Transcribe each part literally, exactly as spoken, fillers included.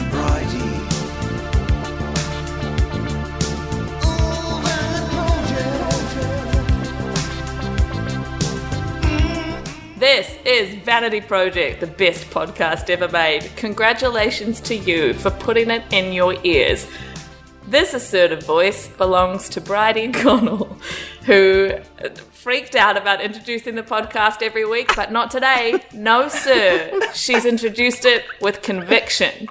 Bridie. Ooh, Vanity Project. This is Vanity Project, the best podcast ever made. Congratulations to you for putting it in your ears. This assertive voice belongs to Bridie Connell, who freaked out about introducing the podcast every week, but not today. No, sir. She's introduced it with conviction.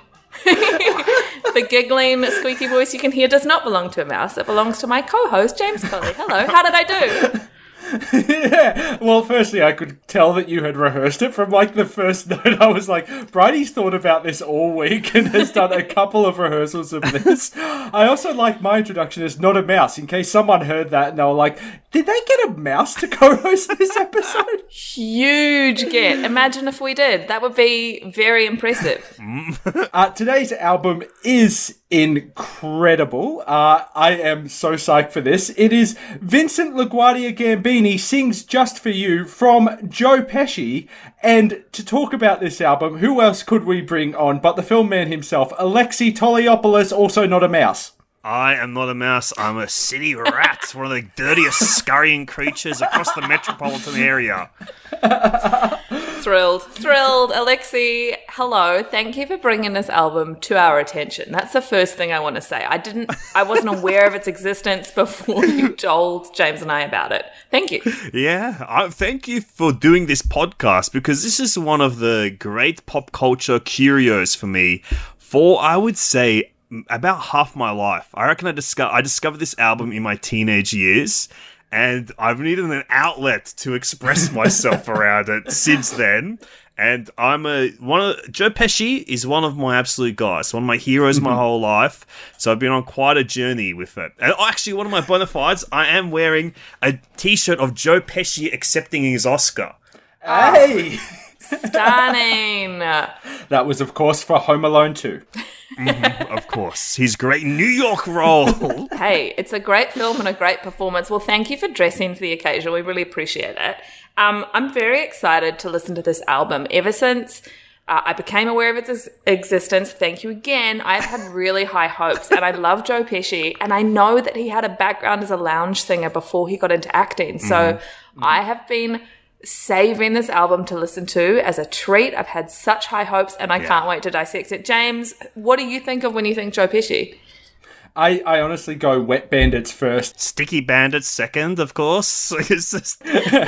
The giggling, squeaky voice you can hear does not belong to a mouse. It belongs to my co-host, James Colley. Hello, how did I do? Yeah, well, firstly, I could tell that you had rehearsed it from, like, the first note. I was like, Bridie's thought about this all week and has done a couple of rehearsals of this. I also like my introduction as not a mouse, in case someone heard that and they were like, did they get a mouse to co-host this episode? Huge get. Imagine if we did. That would be very impressive. uh, today's album is incredible. Uh, I am so psyched for this. It is Vincent LaGuardia Gambini Sings Just For You from Joe Pesci. And to talk about this album, who else could we bring on but the film man himself, Alexi Toliopoulos, also not a mouse. I am not a mouse, I'm a city rat, one of the dirtiest scurrying creatures across the metropolitan area. Thrilled, thrilled. Alexi, hello. Thank you for bringing this album to our attention. That's the first thing I want to say. I didn't, I wasn't aware of its existence before you told James and I about it. Thank you. Yeah, I, thank you for doing this podcast, because this is one of the great pop culture curios for me for, I would say, about half my life. I reckon I, disco- I discovered this album in my teenage years, and I've needed an outlet to express myself around it since then. And I'm a one of Joe Pesci is one of my absolute guys, one of my heroes my whole life. So I've been on quite a journey with it. And actually, one of my bona fides, I am wearing a T-shirt of Joe Pesci accepting his Oscar. Hey! Stunning. That was, of course, for Home Alone two. Mm-hmm, of course. His great New York role. Hey, it's a great film and a great performance. Well, thank you for dressing for the occasion. We really appreciate it. Um, I'm very excited to listen to this album. Ever since uh, I became aware of its existence, thank you again, I've had really high hopes, and I love Joe Pesci, and I know that he had a background as a lounge singer before he got into acting. So mm-hmm. I have been saving this album to listen to as a treat. I've had such high hopes, and I yeah. can't wait to dissect it. James, what do you think of when you think Joe Pesci? I, I honestly go Wet Bandits first. Sticky Bandits second, of course. It's just,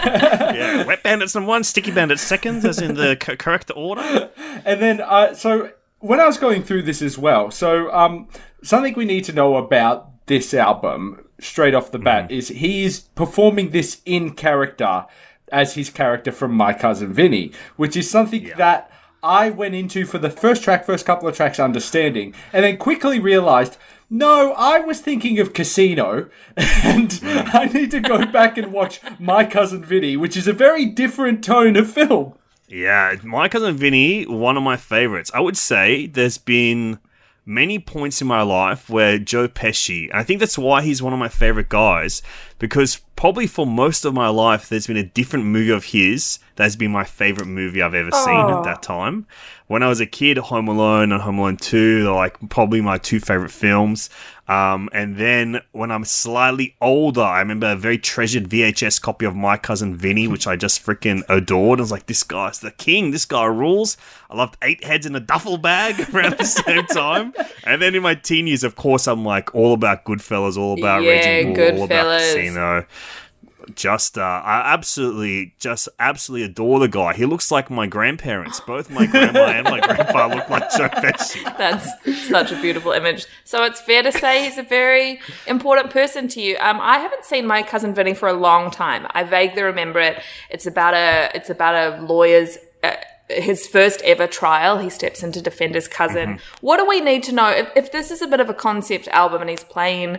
yeah, Wet Bandits number one, Sticky Bandits second, as in the co- correct order. And then, uh, so when I was going through this as well, so um, something we need to know about this album straight off the bat mm. is he is performing this in character as his character from My Cousin Vinny, which is something yeah. that I went into for the first track, first couple of tracks understanding, and then quickly realised, no, I was thinking of Casino, and mm. I need to go back and watch My Cousin Vinny, which is a very different tone of film. Yeah, My Cousin Vinny, one of my favourites. I would say there's been many points in my life where Joe Pesci, and I think that's why he's one of my favourite guys, because probably for most of my life there's been a different movie of his that has been my favourite movie I've ever seen Aww. At that time. When I was a kid, Home Alone and Home Alone two are like probably my two favourite films. Um, and then when I'm slightly older, I remember a very treasured V H S copy of My Cousin Vinny, which I just freaking adored. I was like, this guy's the king. This guy rules. I loved Eight Heads in a Duffel Bag around the same time. And then in my teen years, of course, I'm like all about Goodfellas, all about yeah, Raging Bull, all about Goodfellas. Casino. Just, uh, I absolutely, just absolutely adore the guy. He looks like my grandparents. Both my grandma and my grandpa look like Joe Pesci. That's such a beautiful image. So it's fair to say he's a very important person to you. Um, I haven't seen My Cousin Vinny for a long time. I vaguely remember it. It's about a, it's about a lawyer's, uh, his first ever trial. He steps in to defend his cousin. Mm-hmm. What do we need to know? If, if this is a bit of a concept album and he's playing,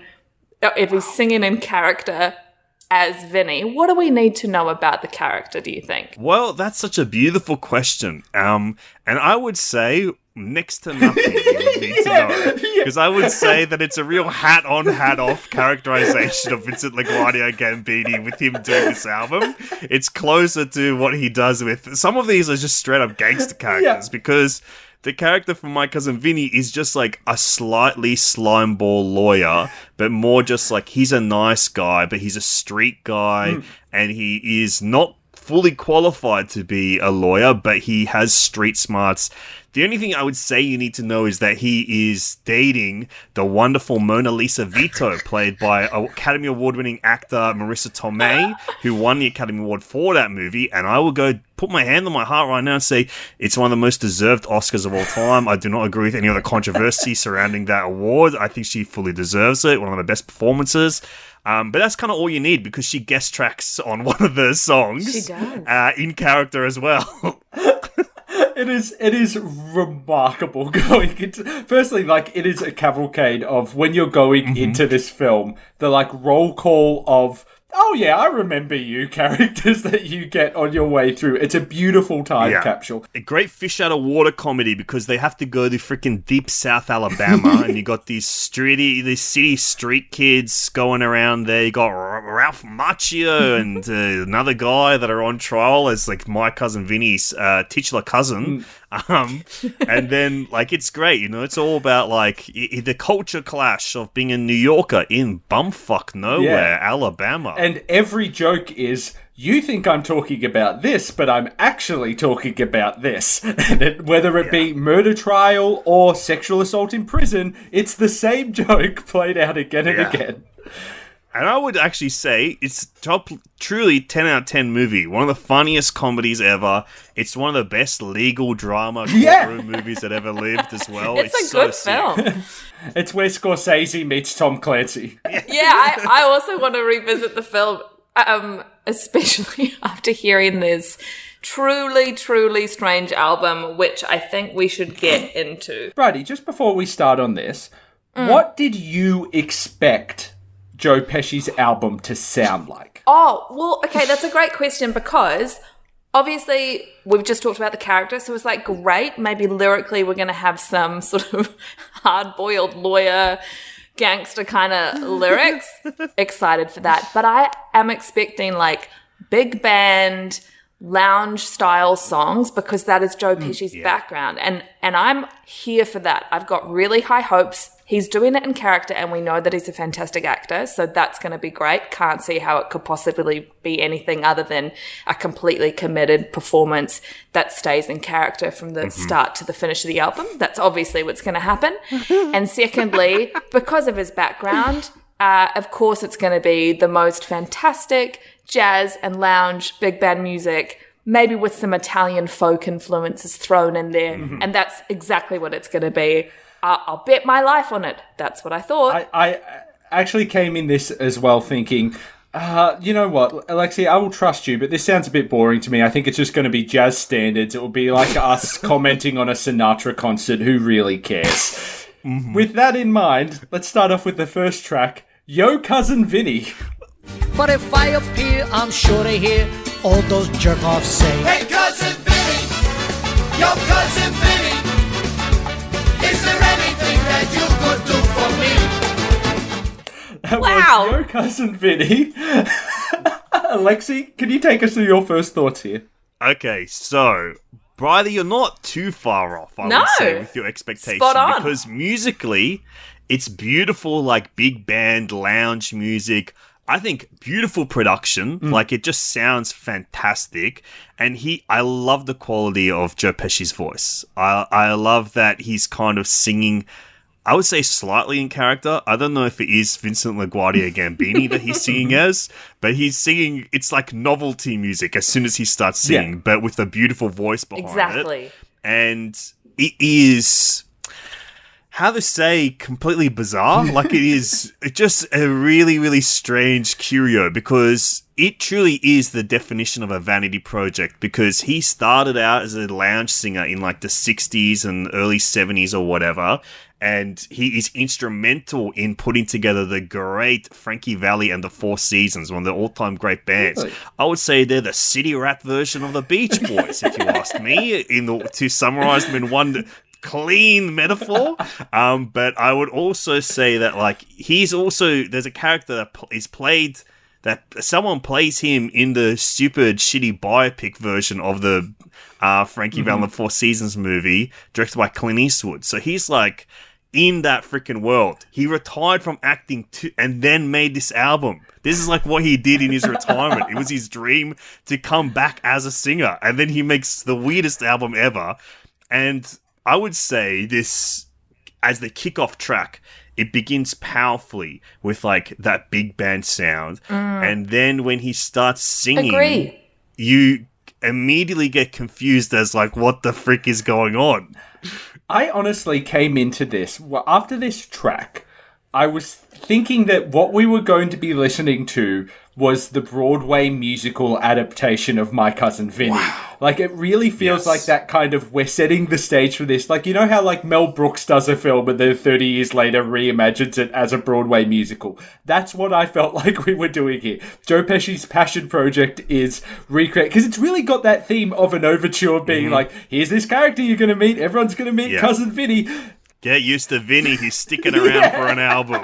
if he's singing in character as Vinny, what do we need to know about the character, do you think? Well, that's such a beautiful question. Um, and I would say next to nothing you would need yeah, to know. Because yeah. I would say that it's a real hat-on, hat-off characterization of Vincent LaGuardia Gambini with him doing this album. It's closer to what he does with... Some of these are just straight-up gangster characters yeah. because... the character from My Cousin Vinny is just like a slightly slimeball lawyer, but more just like he's a nice guy, but he's a street guy, mm. and he is not fully qualified to be a lawyer, but he has street smarts. The only thing I would say you need to know is that he is dating the wonderful Mona Lisa Vito, played by Academy Award-winning actor Marissa Tomei, who won the Academy Award for that movie. And I will go put my hand on my heart right now and say it's one of the most deserved Oscars of all time. I do not agree with any of the controversy surrounding that award. I think she fully deserves it. One of the best performances. Um, but that's kind of all you need because she guest tracks on one of the songs. She does. Uh, in character as well. It is it is remarkable going into... Firstly, like, it is a cavalcade of when you're going mm-hmm. into this film, the, like, roll call of, oh yeah, I remember you characters that you get on your way through. It's a beautiful time yeah. capsule. A great fish out of water comedy because they have to go to freaking deep South Alabama and you got these streety, these city street kids going around there. You got Ralph Macchio and uh, another guy that are on trial as like My Cousin Vinny's uh, titular cousin. Um, and then, like, it's great, you know, it's all about, like, I- the culture clash of being a New Yorker in bumfuck nowhere, yeah. Alabama. And every joke is, you think I'm talking about this, but I'm actually talking about this. And it, whether it yeah. be murder trial or sexual assault in prison, it's the same joke played out again and yeah. again. And I would actually say it's top, truly ten out of ten movie. One of the funniest comedies ever. It's one of the best legal drama courtroom yeah. movies that ever lived as well. It's, it's a so good film. It's where Scorsese meets Tom Clancy. Yeah, I, I also want to revisit the film, um, especially after hearing this truly, truly strange album, which I think we should get into. Bridie, just before we start on this, mm. what did you expect Joe Pesci's album to sound like? Oh, well, okay, that's a great question because obviously we've just talked about the character, so it's like, great, maybe lyrically we're going to have some sort of hard-boiled lawyer, gangster kind of lyrics. Excited for that. But I am expecting like big band, lounge-style songs because that is Joe Pesci's yeah. background. And, and I'm here for that. I've got really high hopes. He's doing it in character and we know that he's a fantastic actor, so that's going to be great. Can't see how it could possibly be anything other than a completely committed performance that stays in character from the mm-hmm. start to the finish of the album. That's obviously what's going to happen. And secondly, because of his background, uh, of course it's going to be the most fantastic jazz and lounge big band music, maybe with some Italian folk influences thrown in there. Mm-hmm. And that's exactly what it's going to be. I'll bet my life on it. That's what I thought. I, I actually came in this as well thinking, uh, you know what, Alexia, I will trust you, but this sounds a bit boring to me. I think it's just going to be jazz standards. It will be like us commenting on a Sinatra concert. Who really cares? Mm-hmm. With that in mind, let's start off with the first track, Yo Cousin Vinny. But if I appear, I'm sure to hear all those jerk-offs say, Hey, Cousin Vinny! Yo, Cousin Vinny! Is there anything that you could do for me? That wow. was Yo Cousin Vinny. Alexi, can you take us through your first thoughts here? Okay, so, Bridie, you're not too far off, I no. would say, with your expectation. Spot on. Because musically, it's beautiful, like, big band lounge music. I think beautiful production, mm. like it just sounds fantastic. And he, I love the quality of Joe Pesci's voice. I, I love that he's kind of singing, I would say slightly in character. I don't know if it is Vincent LaGuardia Gambini that he's singing as, but he's singing, it's like novelty music as soon as he starts singing, yeah. but with a beautiful voice behind exactly. it. And it is, how to say, completely bizarre. Like it is just a really, really strange curio because it truly is the definition of a vanity project because he started out as a lounge singer in like the sixties and early seventies or whatever. And he is instrumental in putting together the great Frankie Valli and the Four Seasons, one of the all-time great bands. Really? I would say they're the city rat version of the Beach Boys, if you ask me, in the, to summarize them in one clean metaphor. Um, but I would also say that, like, he's also, there's a character that pl- is played that someone plays him in the stupid, shitty biopic version of the uh, Frankie mm-hmm. Valli Four Seasons movie directed by Clint Eastwood. So he's like in that freaking world. He retired from acting to, and then made this album. This is like what he did in his retirement. It was his dream to come back as a singer. And then he makes the weirdest album ever. And I would say this, as the kickoff track, it begins powerfully with like that big band sound. Mm. And then when he starts singing, Agree. you immediately get confused as like, what the frick is going on? I honestly came into this, well, after this track, I was thinking that what we were going to be listening to was the Broadway musical adaptation of My Cousin Vinny. Wow. Like, it really feels yes. like that kind of, we're setting the stage for this. Like, you know how, like, Mel Brooks does a film and then thirty years later reimagines it as a Broadway musical? That's what I felt like we were doing here. Joe Pesci's passion project is recreate, because it's really got that theme of an overture being mm-hmm. like, here's this character you're going to meet, everyone's going to meet yeah. Cousin Vinny. Get used to Vinny, he's sticking around yeah. for an album.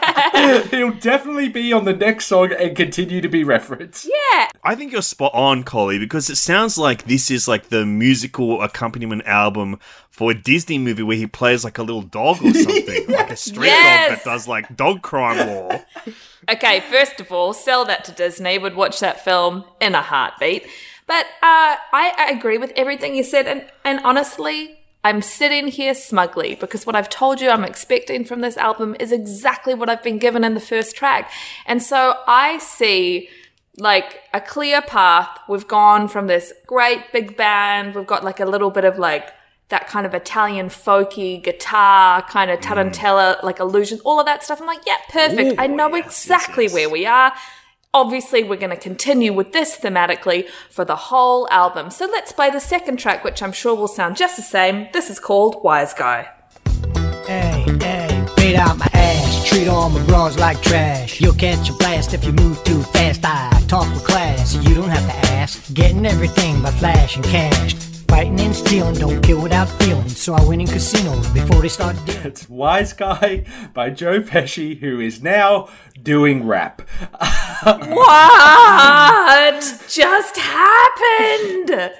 He'll definitely be on the next song and continue to be referenced. Yeah. I think you're spot on, Collie, because it sounds like this is like the musical accompaniment album for a Disney movie where he plays like a little dog or something. Like a street yes. dog that does like dog crime law. Okay, first of all, sell that to Disney. Would watch that film in a heartbeat. But uh, I, I agree with everything you said. And, and honestly, I'm sitting here smugly because what I've told you I'm expecting from this album is exactly what I've been given in the first track. And so I see like a clear path. We've gone from this great big band. We've got like a little bit of like that kind of Italian folky guitar, kind of tarantella, mm. like illusions, all of that stuff. I'm like, yeah, perfect. Ooh, I know yes, exactly yes, yes. where we are. Obviously, we're going to continue with this thematically for the whole album. So let's play the second track, which I'm sure will sound just the same. This is called Wise Guy. Hey, hey, beat out my ass, treat all my bras like trash. You'll catch a blast if you move too fast. I talk with class, you don't have to ask. Getting everything by flashing cash. Fighting and stealing, don't kill without feeling. So I win in casinos before they start dealing. It's Wise Guy by Joe Pesci, who is now doing rap. What just happened?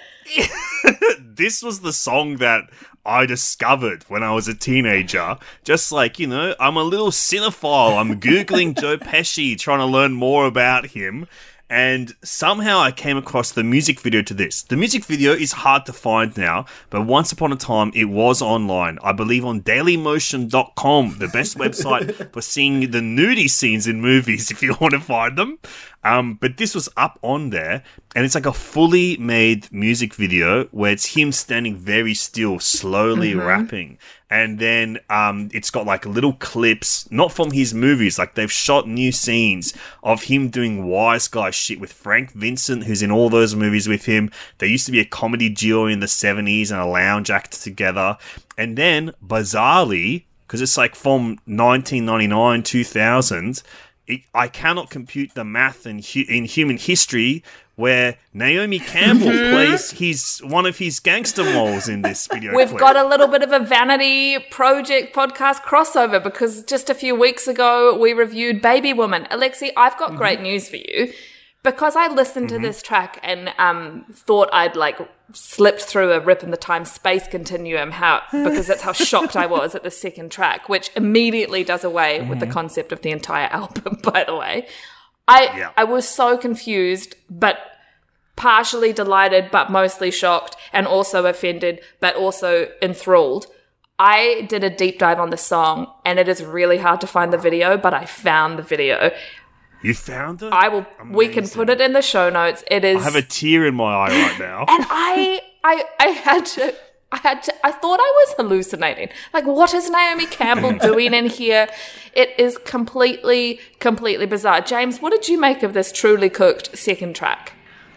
This was the song that I discovered when I was a teenager. Just like, you know, I'm a little cinephile. I'm Googling Joe Pesci, trying to learn more about him. And somehow I came across the music video to this. The music video is hard to find now, but once upon a time it was online. I believe on daily motion dot com, the best website for seeing the nudie scenes in movies if you want to find them. Um, but this was up on there, and it's like a fully made music video where it's him standing very still, slowly mm-hmm. rapping. And then um, it's got like little clips, not from his movies, like they've shot new scenes of him doing Wise Guy shit with Frank Vincent, who's in all those movies with him. They used to be a comedy duo in the seventies and a lounge act together. And then, bizarrely, because it's like from nineteen ninety-nine, two thousand, it, I cannot compute the math in, hu- in human history where Naomi Campbell mm-hmm. plays his one of his gangster moles in this video. We've clip. got a little bit of a Vanity Project podcast crossover because just a few weeks ago we reviewed Baby Woman. Alexi, I've got mm-hmm. great news for you. Because I listened mm-hmm. to this track and um, thought I'd like slipped through a rip in the time-space continuum, how because that's how shocked I was at the second track, which immediately does away mm-hmm. with the concept of the entire album, by the way. I yeah. I was so confused, but partially delighted, but mostly shocked, and also offended, but also enthralled. I did a deep dive on the song, and it is really hard to find the video, but I found the video. You found it? I will. Amazing. We can put it in the show notes. It is. I have a tear in my eye right now. And I, I, I had to. I had to. I thought I was hallucinating. Like, what is Naomi Campbell doing in here? It is completely, completely bizarre. James, what did you make of this truly cooked second track?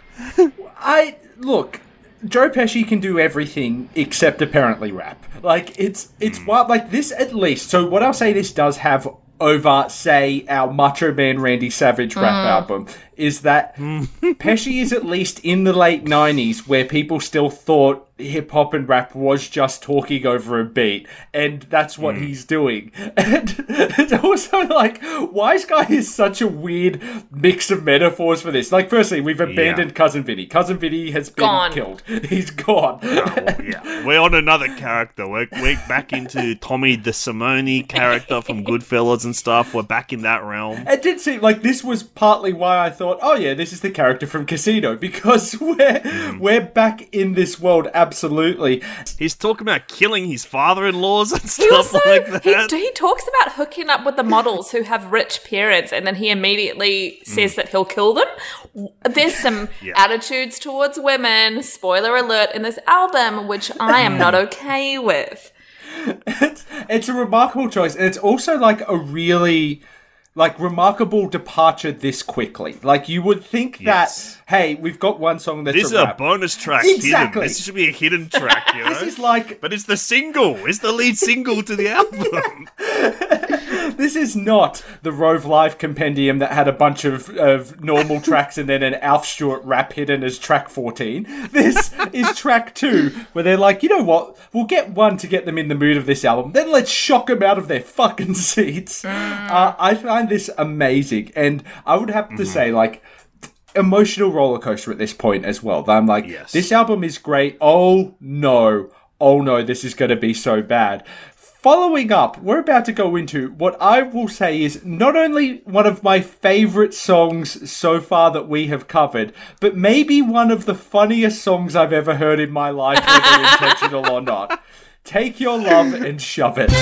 I look. Joe Pesci can do everything except apparently rap. Like it's it's mm. wild. Like this at least. So what I'll say this does have over, say, our Macho Man Randy Savage rap mm. album, is that Pesci is at least in the late nineties where people still thought hip hop and rap was just talking over a beat, and that's what mm. he's doing. And it's also like, Wise Guy is such a weird mix of metaphors for this. Like, firstly, we've abandoned yeah. Cousin Vinny. Cousin Vinny has been gone. killed. He's gone. No, well, yeah. We're on another character. We're, we're back into Tommy DeSimone character from Goodfellas and stuff. We're back in that realm. It did seem like this was partly why I thought, oh yeah, this is the character from Casino, because we're mm. we're back in this world. Absolutely. He's talking about killing his father-in-laws and stuff also, like that. He, he talks about hooking up with the models who have rich parents, and then he immediately says mm. that he'll kill them. There's some yeah. attitudes towards women, spoiler alert, in this album, which I am not okay with. It's, it's a remarkable choice, and it's also like a really... like, remarkable departure this quickly. Like, you would think yes. that, hey, we've got one song that's this a is rap. a bonus track Exactly. hidden. This should be a hidden track, you know? This is like... But it's the single. It's the lead single to the album. This is not the Rove Live compendium that had a bunch of, of normal tracks and then an Alf Stewart rap hidden as track fourteen. This is track two, where they're like, you know what? We'll get one to get them in the mood of this album. Then let's shock them out of their fucking seats. Mm. Uh, I find this amazing. And I would have to mm-hmm. say, like, emotional roller coaster at this point as well. I'm like, yes. this album is great. Oh, no. Oh, no, this is going to be so bad. Following up, we're about to go into what I will say is not only one of my favourite songs so far that we have covered, but maybe one of the funniest songs I've ever heard in my life, whether intentional or not. Take Your Love and Shove It.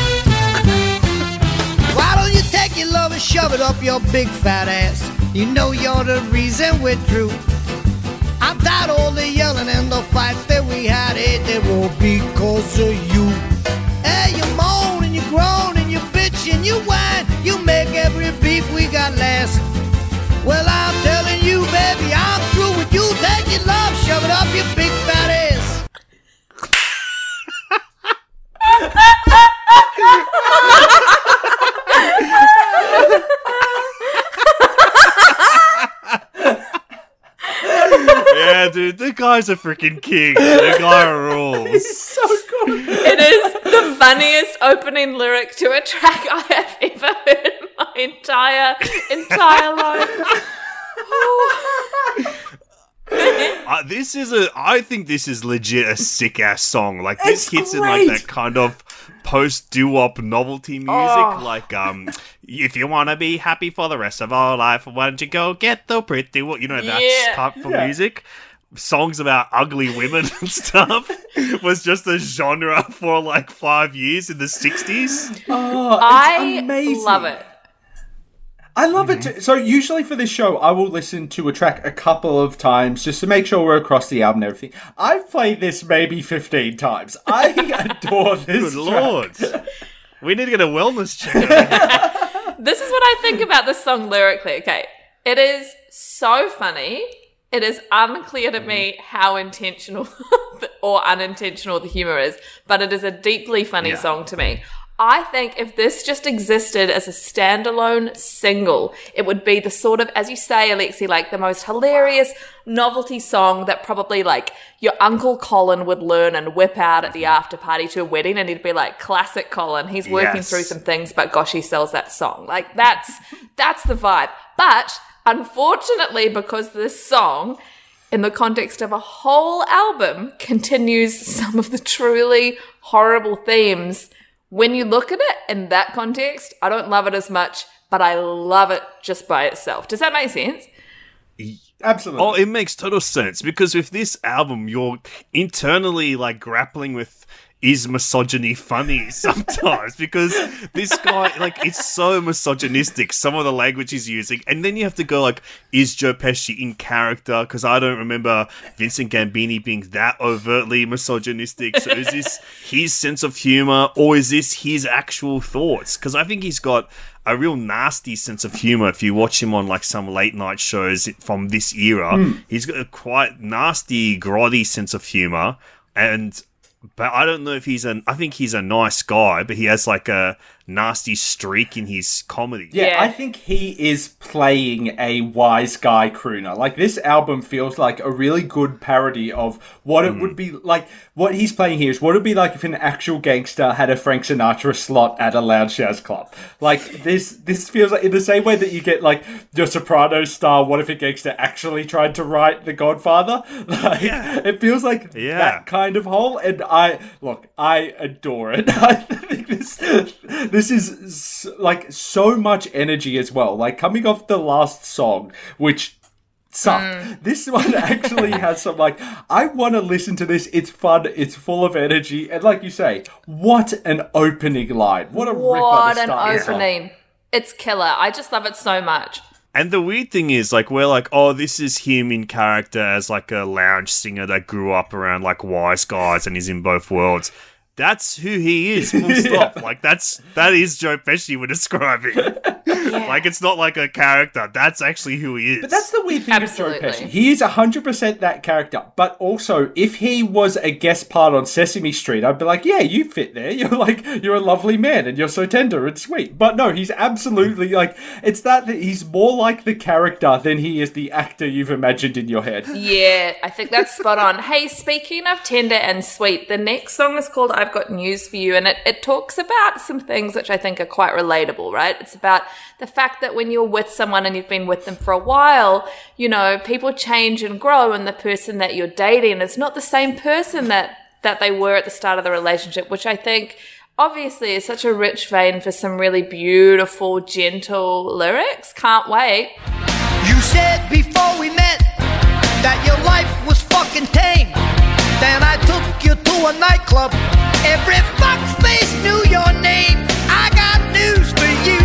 Why don't you take your love and shove it up your big fat ass? You know you're the reason we're through. I'm tired of all the yelling and the fights that we had. It they won't be because of you. Hey, you moan and you groan and you bitch and you whine. You make every beef we got last. Well, I'm telling you, baby, I'm through with you. Take your love, shove it up your big fat ass. Yeah, dude, the guy's a freaking king. The guy rules. He's so good. It is the funniest opening lyric to a track I have ever heard in my entire, entire life. uh, this is a, I think this is legit a sick ass song. Like, this it's hits great. in like that kind of post doo-wop novelty music. Oh. Like, um, if you want to be happy for the rest of our life, why don't you go get the pretty wo-? You know, that Yeah. type of Yeah. music. Songs about ugly women and stuff was just a genre for like five years in the sixties. Oh, it's I amazing. love it. I love it too. So usually for this show, I will listen to a track a couple of times just to make sure we're across the album and everything. I've played this maybe fifteen times. I adore this Good track. lord. We need to get a wellness check. This is what I think about this song lyrically. Okay, it is so funny. It is unclear to me how intentional or unintentional the humor is, but it is a deeply funny Yeah. song to me. I think if this just existed as a standalone single, it would be the sort of, as you say, Alexi, like the most hilarious novelty song that probably like your Uncle Colin would learn and whip out at the after party to a wedding, and he'd be like, classic Colin. He's working Yes. through some things, but gosh, he sells that song. Like that's that's the vibe. But unfortunately, because this song, in the context of a whole album, continues some of the truly horrible themes. When you look at it in that context, I don't love it as much, but I love it just by itself. Does that make sense? Absolutely. Oh, it makes total sense, because with this album, you're internally like grappling with, is misogyny funny sometimes? Because this guy, like, it's so misogynistic, some of the language he's using. And then you have to go, like, is Joe Pesci in character? Because I don't remember Vincent Gambini being that overtly misogynistic. So is this his sense of humor, or is this his actual thoughts? Because I think he's got a real nasty sense of humor. If you watch him on, like, some late night shows from this era, mm. he's got a quite nasty, grotty sense of humor. And... But I don't know if he's an... I think he's a nice guy, but he has like a nasty streak in his comedy. Yeah, Yeah. I think he is playing a wise guy crooner. Like, this album feels like a really good parody of what it would be like. What he's playing here is what it would be like if an actual gangster had a Frank Sinatra slot at a lounge jazz club. Like, this this feels like in the same way that you get, like, your Sopranos star What If a Gangster actually tried to write The Godfather. Like, Yeah. it feels like Yeah. that kind of hole. And I, look, I adore it. I think this, this is s- like so much energy as well. Like, coming off the last song, which sucked. This one actually has some, like, I want to listen to this. It's fun. It's full of energy. And like you say, what an opening line. What a ripper What to an start this off. opening. It's killer. I just love it so much. And the weird thing is, like, we're like, oh, this is him in character as, like, a lounge singer that grew up around, like, wise guys and is in both worlds. That's who he is, full stop. Like, that's, that is Joe Pesci we're describing. Like, it's not like a character. That's actually who he is. But that's the weird thing Absolutely. with Joe Pesci. He is one hundred percent that character. But also, if he was a guest part on Sesame Street, I'd be like, yeah, you fit there. You're like, you're a lovely man and you're so tender and sweet. But no, he's absolutely like, it's that, that he's more like the character than he is the actor you've imagined in your head. Yeah, I think that's spot on. Hey, speaking of tender and sweet, the next song is called I've Got News For You, and it, it talks about some things which I think are quite relatable, right? It's about the fact that when you're with someone and you've been with them for a while, you know, people change and grow, and the person that you're dating is not the same person that, that they were at the start of the relationship, which I think obviously is such a rich vein for some really beautiful, gentle lyrics. Can't wait. You said before we met that your life was fucking tame. Then I took you to a nightclub. Every fuckface knew your name. I got news for you,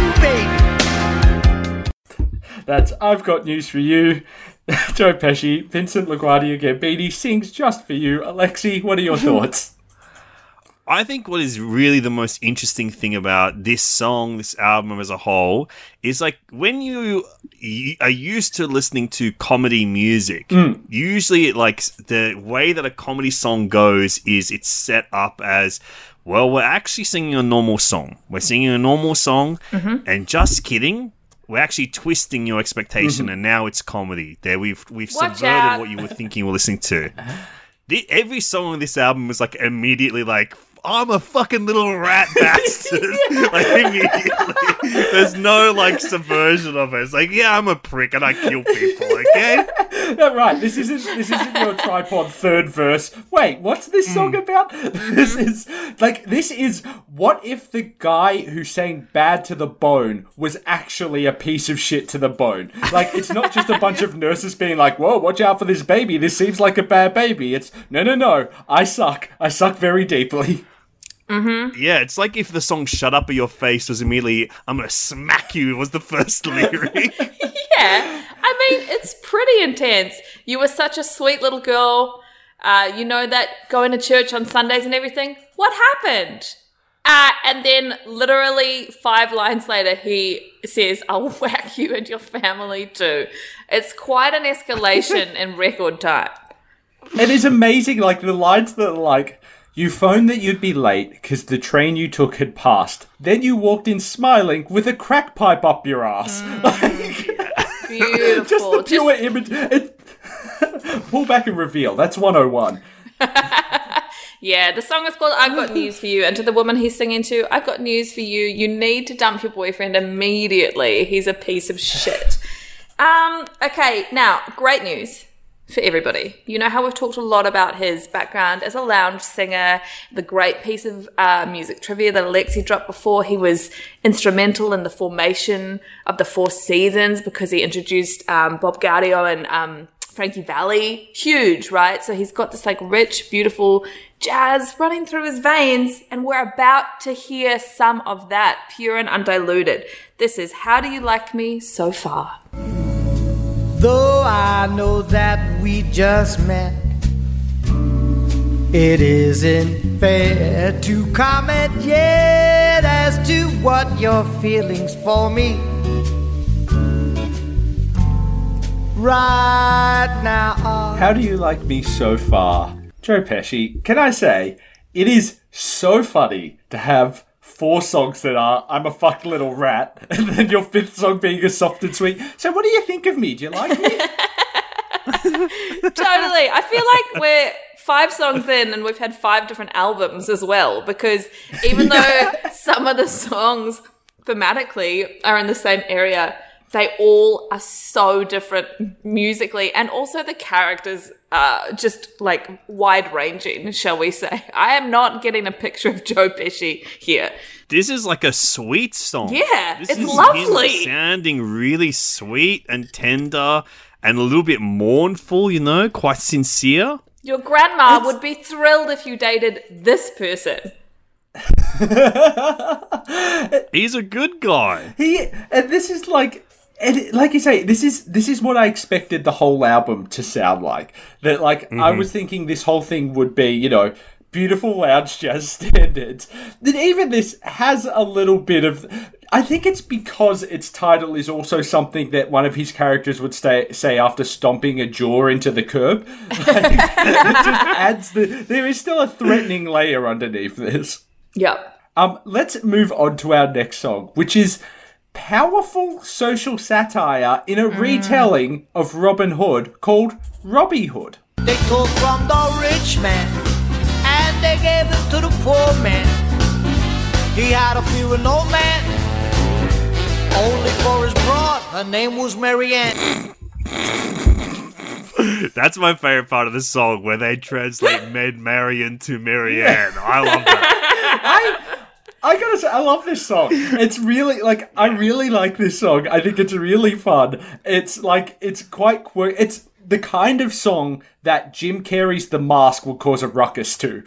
baby. That's I've Got News For You. Joe Pesci, Vincent LaGuardia Gambini sings just for you. Alexi, what are your thoughts? I think what is really the most interesting thing about this song, this album as a whole, is like when you, you are used to listening to comedy music, Mm. usually it like the way that a comedy song goes is it's set up as, well, we're actually singing a normal song. We're singing a normal song, and just kidding, we're actually twisting your expectation, Mm-hmm. and now it's comedy. There, we've we've Watch subverted out. what you were thinking you were listening to. The, every song on this album was like immediately like, I'm a fucking little rat bastard. Like, immediately. There's no, like, subversion of it. It's like, yeah, I'm a prick and I kill people, okay? No, right, this isn't this isn't your tripod third verse. Wait, what's this song about? This is like this is what if the guy who sang Bad to the Bone was actually a piece of shit to the bone? Like, it's not just a bunch of nurses being like, whoa, watch out for this baby. This seems like a bad baby. It's no no no. I suck. I suck very deeply. Yeah, it's like if the song Shut Up or Your Face was immediately, I'm gonna smack you, was the first lyric. Yeah, I mean, it's pretty intense. You were such a sweet little girl. Uh, you know that going to church on Sundays and everything. What happened? Uh, and then literally five lines later, he says, I'll whack you and your family too. It's quite an escalation in record time. It is amazing, like the lines that are like, you phoned that you'd be late because the train you took had passed. Then you walked in smiling with a crack pipe up your ass. Like, Beautiful. just the pure image. It, pull back and reveal. That's one oh one. Yeah, the song is called I've Got News For You. And to the woman he's singing to, I've got news for you. You need to dump your boyfriend immediately. He's a piece of shit. Um, okay, now, great news for everybody. You know how we've talked a lot about his background as a lounge singer, the great piece of uh, music trivia that Alexi dropped before. He was instrumental in the formation of the Four Seasons because he introduced um, Bob Gaudio and um, Frankie Valli. Huge, right? So he's got this like rich, beautiful jazz running through his veins, and we're about to hear some of that, pure and undiluted. This is How Do You Like Me So Far? Though I know that we just met, it isn't fair to comment yet as to what your feelings for me right now are. How do you like me so far? Joe Pesci, can I say, it is so funny to have four songs that are I'm a fuck little rat, and then your fifth song being a soft and sweet. So what do you think of me? Do you like me? Totally. I feel like we're five songs in and we've had five different albums as well, because even though some of the songs thematically are in the same area, they all are so different musically, and also the characters are just like wide-ranging, shall we say. I am not getting a picture of Joe Pesci here. This is like a sweet song. Yeah, this it's is lovely. Him sounding really sweet and tender and a little bit mournful, you know, quite sincere. Your grandma It's- would be thrilled if you dated this person. He's a good guy. He and this is like, and it- like you say, this is this is what I expected the whole album to sound like. That like I was thinking this whole thing would be, you know, beautiful lounge jazz standards. That even this has a little bit of. I think it's because its title is also something that one of his characters would stay, say after stomping a jaw into the curb. Like, it just adds the. There is still a threatening layer underneath this. Yep. Um, let's move on to our next song, which is powerful social satire in a retelling of Robin Hood called Robbie Hood. They took from the rich man and they gave it to the poor man. He had a few and no man, only for his broad. Her name was Marianne. That's my favorite part of the song, where they translate Med Marian to Marianne. I love that. I I gotta say, I love this song. It's really, like, I really like this song. I think it's really fun. It's, like, it's quite quirky. It's the kind of song that Jim Carrey's The Mask will cause a ruckus to.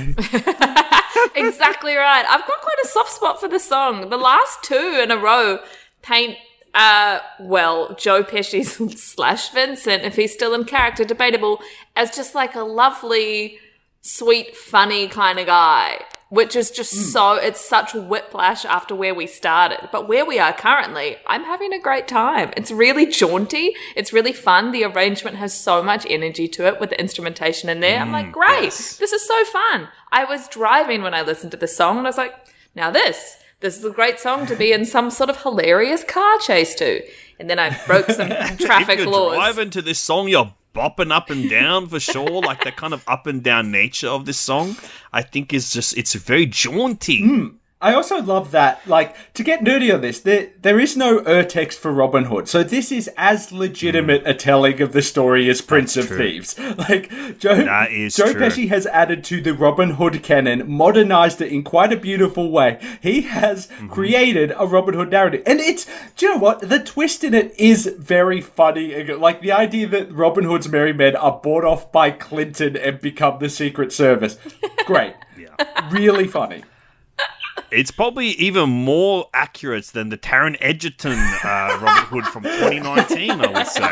Exactly right. I've got quite a soft spot for the song. The last two in a row paint, uh, well, Joe Pesci's slash Vincent, if he's still in character, debatable, as just like a lovely, sweet, funny kind of guy. Which is just mm. so, it's such whiplash after where we started. But where we are currently, I'm having a great time. It's really jaunty. It's really fun. The arrangement has so much energy to it with the instrumentation in there. Mm, I'm like, great. Yes. This is so fun. I was driving when I listened to the song and I was like, now this, this is a great song to be in some sort of hilarious car chase to. And then I broke some traffic if you're laws. driving to this song, you're bopping up and down for sure. Like the kind of up and down nature of this song, I think is just, it's very jaunty. Mm. I also love that, like, to get nerdy on this, there there is no urtext for Robin Hood. So this is as legitimate mm. a telling of the story as Prince That's of true. Thieves. Like, Joe, that is Joe true. Pesci has added to the Robin Hood canon, modernized it in quite a beautiful way. He has mm-hmm. created a Robin Hood narrative. And it's, do you know what? The twist in it is very funny. Like, the idea that Robin Hood's merry men are bought off by Clinton and become the Secret Service. Great. Yeah. Really funny. It's probably even more accurate than the Taron Egerton uh, Robin Hood from twenty nineteen, I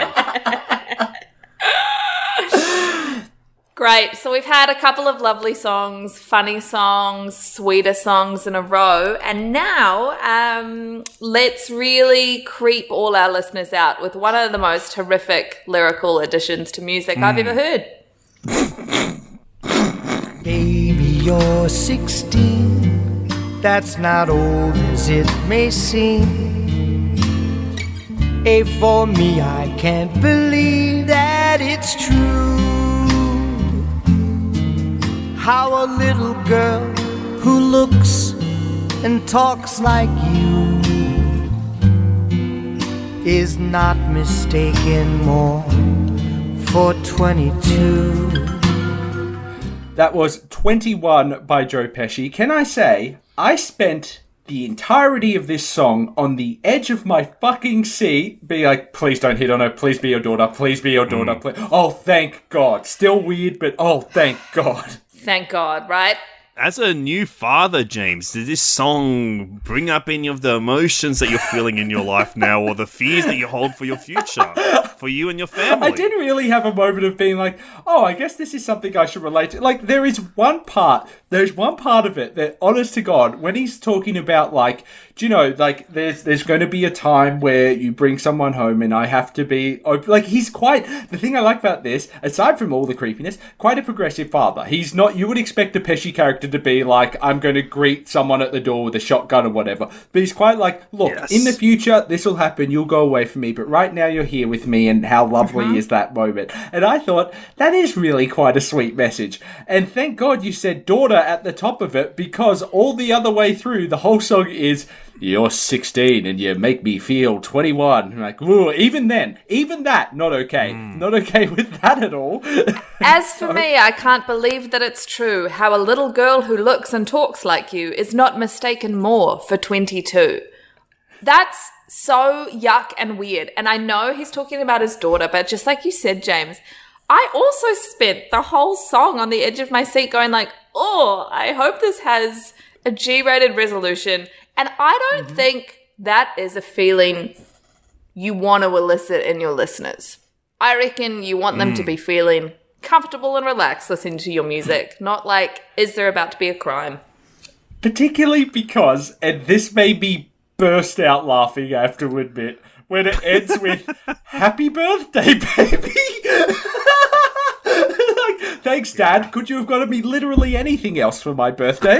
would say. Great. So we've had a couple of lovely songs, funny songs, sweeter songs in a row. And now um, let's really creep all our listeners out with one of the most horrific lyrical additions to music mm. I've ever heard. Baby, you're sixteen. That's not old as it may seem. Hey, for me, I can't believe that it's true. How a little girl who looks and talks like you is not mistaken more for twenty-two. That was twenty-one by Joe Pesci. Can I say, I spent the entirety of this song on the edge of my fucking seat, being like, please don't hit on her, please be your daughter, please be your daughter, mm. please. Oh, thank God. Still weird, but oh, thank God. Thank God, right? As a new father, James, did this song bring up any of the emotions that you're feeling in your life now, or the fears that you hold for your future? For for you and your family. I did really have a moment of being like, oh, I guess this is something I should relate to. Like, there is one part, there's one part of it that, honest to God, when he's talking about, like, do you know, like, there's there's going to be a time where you bring someone home and I have to be, like, he's quite, the thing I like about this, aside from all the creepiness, quite a progressive father. He's not, you would expect a Pesci character to be like, I'm going to greet someone at the door with a shotgun or whatever. But he's quite like, look, Yes. in the future, this will happen, you'll go away from me, but right now you're here with me, and how lovely Mm-hmm. is that moment? And I thought, that is really quite a sweet message. And thank God you said daughter at the top of it, because all the other way through, the whole song is, you're sixteen and you make me feel twenty-one. I'm like, ooh, even then, even that, not okay. Mm. Not okay with that at all. As for me, I can't believe that it's true how a little girl who looks and talks like you is not mistaken more for twenty-two. That's so yuck and weird. And I know he's talking about his daughter, but just like you said, James, I also spent the whole song on the edge of my seat going like, oh, I hope this has a G-rated resolution. And I don't mm-hmm. think that is a feeling you want to elicit in your listeners. I reckon you want them mm. to be feeling comfortable and relaxed listening to your music, not like, is there about to be a crime? Particularly because, and this made me burst out laughing, I have to admit, when it ends with, happy birthday, baby! Like, thanks, Dad. Could you have gotten me literally anything else for my birthday?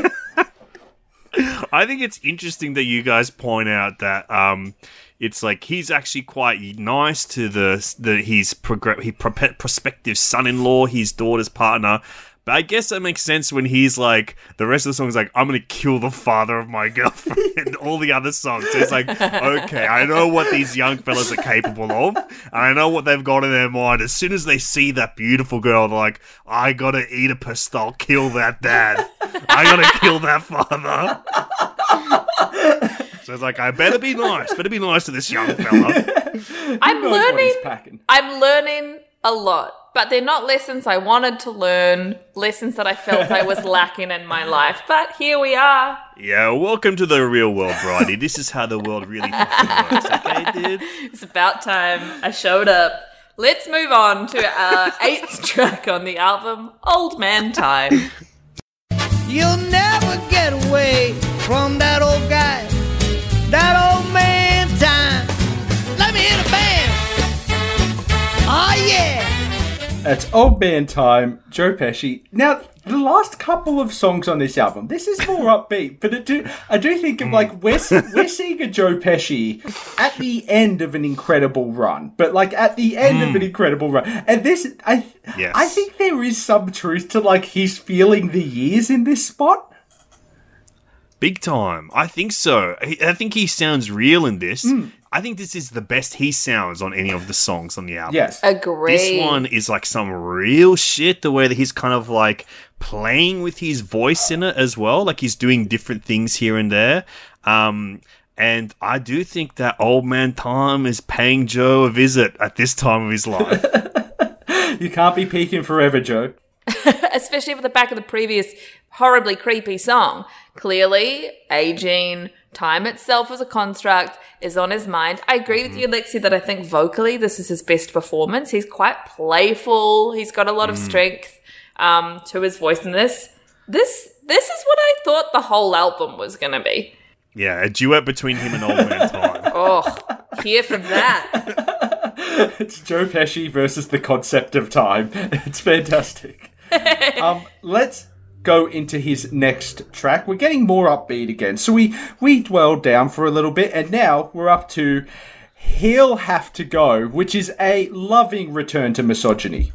I think it's interesting that you guys point out that um, it's like he's actually quite nice to the the his progr- he pro- prospective son-in-law, his daughter's partner. But I guess that makes sense when he's like, the rest of the song is like, I'm going to kill the father of my girlfriend, and all the other songs. So it's like, okay, I know what these young fellas are capable of, and I know what they've got in their mind. As soon as they see that beautiful girl, they're like, I got to eat a pistol, kill that dad. I got to kill that father. So it's like, I better be nice. Better be nice to this young fella. I'm learning. I'm learning a lot. But they're not lessons I wanted to learn, lessons that I felt I was lacking in my life. But here we are. Yeah, welcome to the real world, Bridie. This is how the world really fucking works, okay, dude? It's about time I showed up. Let's move on to our eighth track on the album, Old Man Time. You'll never get away from that old guy, that old man time. Let me hit a band. Oh, yeah. It's Old Man Time, Joe Pesci. Now, the last couple of songs on this album, this is more upbeat, but it do, I do think of, like, we're, we're seeing a Joe Pesci at the end of an incredible run, but, like, at the end mm. of an incredible run. And this, I, yes. I think there is some truth to, like, he's feeling the years in this spot. Big time. I think so. I think he sounds real in this. Mm. I think this is the best he sounds on any of the songs on the album. Yes. Agree. This one is like some real shit, the way that he's kind of like playing with his voice in it as well. Like he's doing different things here and there. Um, and I do think that Old Man Time is paying Joe a visit at this time of his life. You can't be peaking forever, Joe. Especially for the back of the previous horribly creepy song. Clearly, aging, time itself as a construct is on his mind. I agree with you, Lexi, that I think vocally this is his best performance. He's quite playful. He's got a lot of strength um, to his voice in this. This this is what I thought the whole album was going to be. Yeah, a duet between him and Old Man Time. Oh, here for that. It's Joe Pesci versus the concept of time. It's fantastic. um, let's go into his next track. We're getting more upbeat again. So we, we dwelled down for a little bit, and now we're up to He'll Have to Go, which is a loving return to misogyny.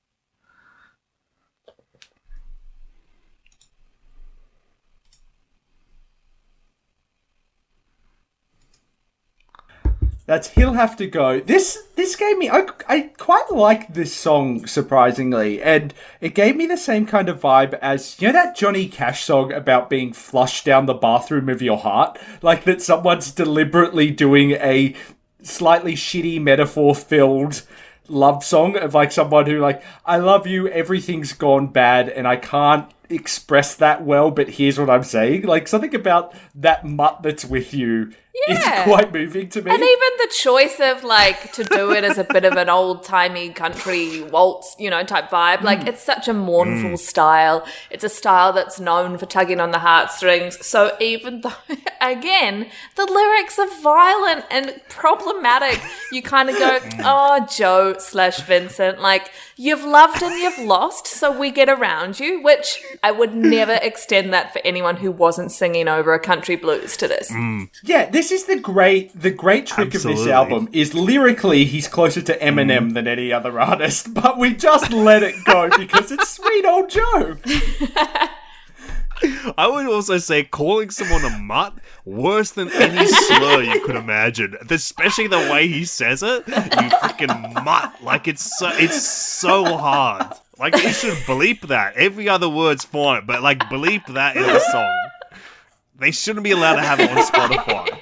That's He'll Have to Go. This this gave me... I, I quite like this song, surprisingly. And it gave me the same kind of vibe as... You know that Johnny Cash song about being flushed down the bathroom of your heart? Like that someone's deliberately doing a slightly shitty metaphor-filled love song of like someone who like, I love you, everything's gone bad, and I can't express that well, but here's what I'm saying. Like something about that mutt that's with you Yeah. is quite moving to me. And even the choice of like to do it as a bit of an old timey country waltz, you know, type vibe. Like mm. it's such a mournful mm. style. It's a style that's known for tugging on the heartstrings. So even though, again, the lyrics are violent and problematic, you kind of go, oh, Joe slash Vincent, like you've loved and you've lost, so we get around you, which I would never extend that for anyone who wasn't singing over a country blues to this. Mm. Yeah, this is the great the great trick Absolutely. of this album is lyrically he's closer to Eminem mm. than any other artist, but we just let it go because it's sweet old Joe. I would also say calling someone a mutt worse than any slur you could imagine, especially the way he says it. You freaking mutt! Like it's so it's so hard. Like you should bleep that. Every other word's fine, but like bleep that in the song. They shouldn't be allowed to have it on Spotify.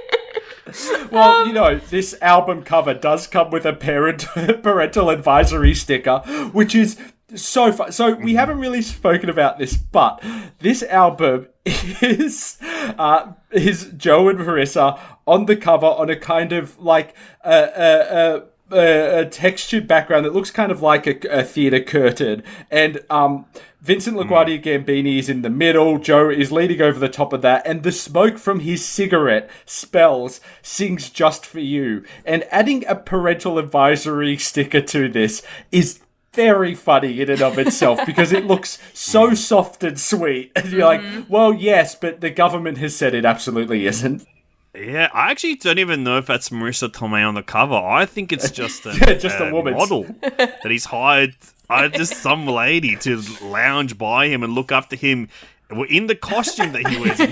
Well, you know, this album cover does come with a parent parental advisory sticker, which is so fun. So we haven't really spoken about this, but this album is uh, is Joe and Marissa on the cover on a kind of like a. Uh, uh, A, a textured background that looks kind of like a, a theatre curtain, and um, Vincent LaGuardia Gambini is in the middle, Joe is leaning over the top of that, and the smoke from his cigarette spells "Sings Just For You," and adding a parental advisory sticker to this is very funny in and of itself because it looks so soft and sweet, and you're mm-hmm. like, well, yes, but the government has said it absolutely isn't. Yeah, I actually don't even know if that's Marissa Tomei on the cover. I think it's just a, yeah, just a, a woman model that he's hired, uh, just some lady to lounge by him and look after him in the costume that he wears.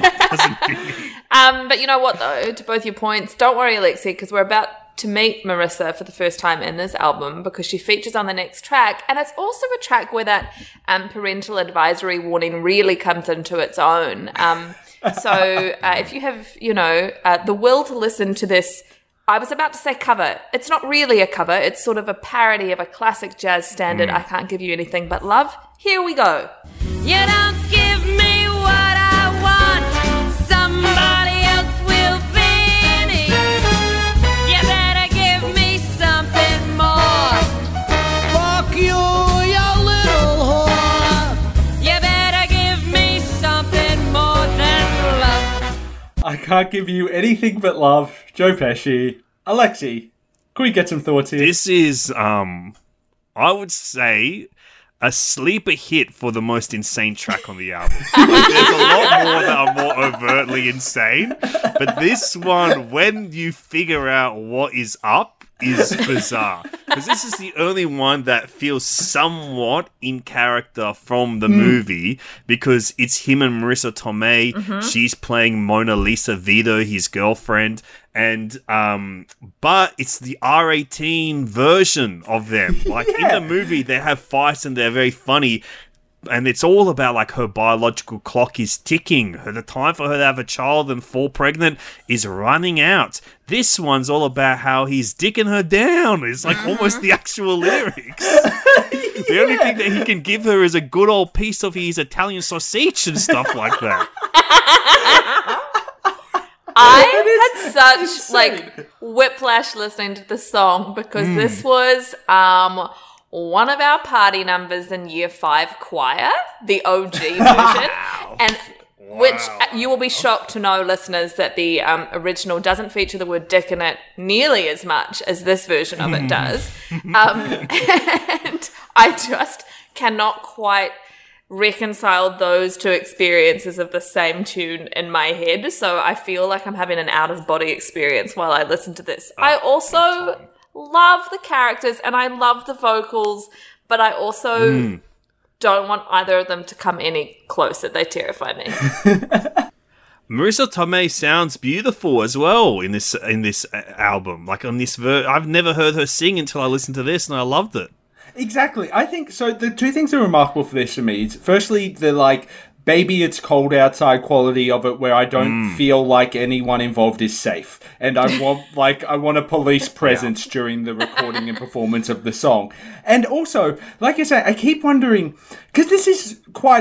um, but you know what, though, to both your points, don't worry, Alexi, because we're about to meet Marissa for the first time in this album because she features on the next track, and it's also a track where that um, parental advisory warning really comes into its own. Um So uh, if you have, you know, uh, the will to listen to this, I was about to say cover. It's not really a cover. It's sort of a parody of a classic jazz standard, mm. I Can't Give You Anything But Love. Here we go. You don't give me what I want. Somebody else will finish. You better give me something more. Fuck you, you little whore. You better give me something more than love. I Can't Give You Anything But Love, Joe Pesci. Alexi, can we get some thoughts here? This is, um, I would say, a sleeper hit for the most insane track on the album. Like, there's a lot more that are more overtly insane, but this one, when you figure out what is up, is bizarre. Because this is the only one that feels somewhat in character from the mm. movie, because it's him and Marissa Tomei. Mm-hmm. She's playing Mona Lisa Vito, his girlfriend. And, um, but it's the R eighteen version of them. Like, yeah. in the movie, they have fights and they're very funny. And it's all about, like, her biological clock is ticking. Her, the time for her to have a child and fall pregnant is running out. This one's all about how he's dicking her down. It's, like, almost the actual lyrics. The yeah. only thing that he can give her is a good old piece of his Italian sausage and stuff like that. I had such insane. like whiplash listening to the song because mm. this was um one of our party numbers in year five choir, the O G version, wow. and wow. which you will be shocked to know, listeners, that the um, original doesn't feature the word dick in it nearly as much as this version of it does. um, and I just cannot quite reconcile those two experiences of the same tune in my head, so I feel like I'm having an out-of-body experience while I listen to this. Oh, I also love the characters and I love the vocals, but I also mm. don't want either of them to come any closer. They terrify me. Marissa Tomei sounds beautiful as well in this in this album. Like on this ver- I've never heard her sing until I listened to this, and I loved it. Exactly. I think, so the two things that are remarkable for this for me is, firstly, the, like, baby it's cold outside quality of it, where I don't mm. feel like anyone involved is safe. And I want, like, I want a police presence yeah. during the recording and performance of the song. And also, like I say, I keep wondering, because this is quite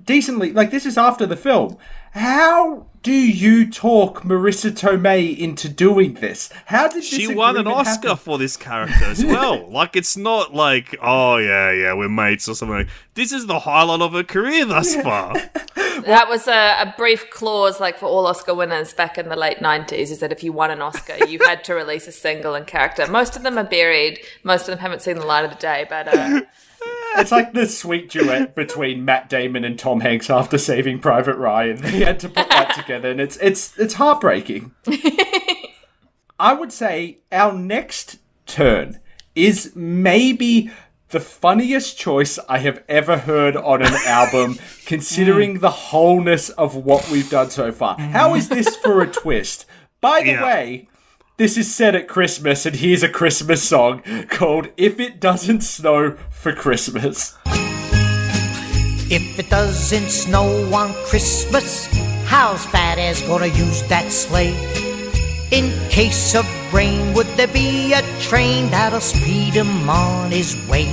decently, like this is after the film. How do you talk Marissa Tomei into doing this? How did this She won an agreement Oscar happen? for this character as well. Like, it's not like, oh, yeah, yeah, we're mates or something. This is the highlight of her career thus far. That was a, a brief clause, like for all Oscar winners back in the late nineties, is that if you won an Oscar, you had to release a single and character. Most of them are buried. Most of them haven't seen the light of the day, but... Uh, It's like the sweet duet between Matt Damon and Tom Hanks after Saving Private Ryan. They had to put that together, and it's it's it's heartbreaking. I would say our next turn is maybe the funniest choice I have ever heard on an album, considering the wholeness of what we've done so far. How is this for a twist? By the Yeah. way, this is set at Christmas, and here's a Christmas song called If It Doesn't Snow for Christmas. If it doesn't snow on Christmas, how's Fat Ass gonna use that sleigh? In case of rain, would there be a train that'll speed him on his way?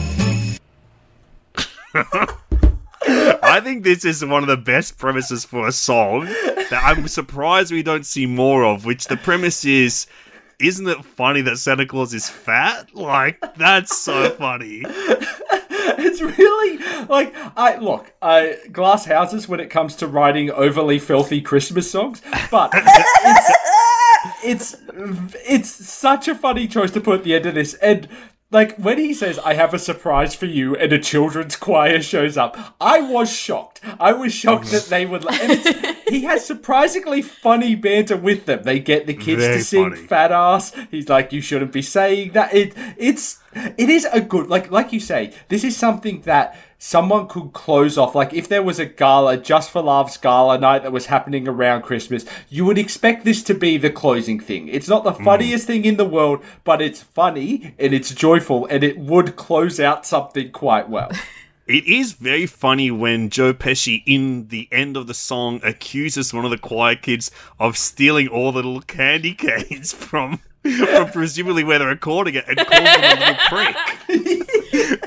I think this is one of the best premises for a song that I'm surprised we don't see more of, which the premise is, isn't it funny that Santa Claus is fat? Like, that's so funny. It's really like I look, uh, glass houses when it comes to writing overly filthy Christmas songs, but it's it's it's such a funny choice to put at the end of this. And like when he says, "I have a surprise for you," and a children's choir shows up, I was shocked. I was shocked that they would. And it's, he has surprisingly funny banter with them. They get the kids Very to sing funny. "Fat Ass." He's like, "You shouldn't be saying that." It it's it is a good like like you say. This is something that someone could close off. Like if there was a gala, Just for Laughs gala night that was happening around Christmas, you would expect this to be the closing thing. It's not the funniest thing in the world, but it's funny and it's joyful, and it would close out something quite well. It is very funny when Joe Pesci, in the end of the song, accuses one of the choir kids of stealing all the little candy canes from, from presumably where they're recording it, and calls him a little prick.